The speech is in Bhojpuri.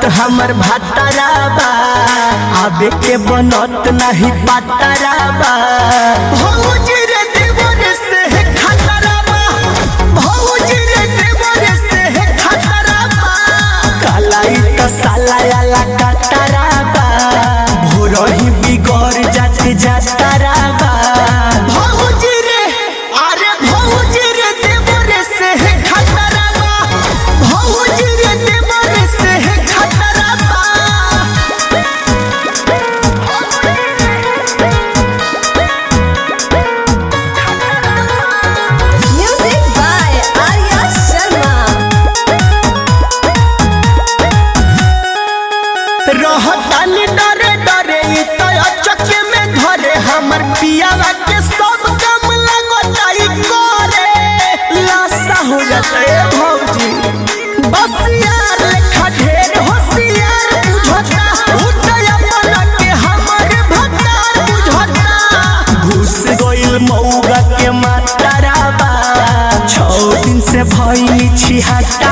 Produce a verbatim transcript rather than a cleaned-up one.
हमर भातारा बा आबे के बनत नहीं पातारा बा भौजी रे देवर से है खतरा बा भौजी रे देवर से है खतरा बा कालाई त साला आला कतरा बा भोरही बिगड़ जाते जातारा बा भौजी रे अरे भौजी रे देवर से है खतरा बा भौजी रे देवर से है खतरा बा Music by Arya Sharma. रहतानी डरे डरे ई तो अचके में धरे हमर पियावा के सब काम लगताई करे लाशा हो जाता है भौजी बस यार लेखा ढेर होशियार बुझता उठया बना के हमर भतार बुझता घुस गइल मौगा के मातारा बा छौ दिन से भइनी छिहत्ता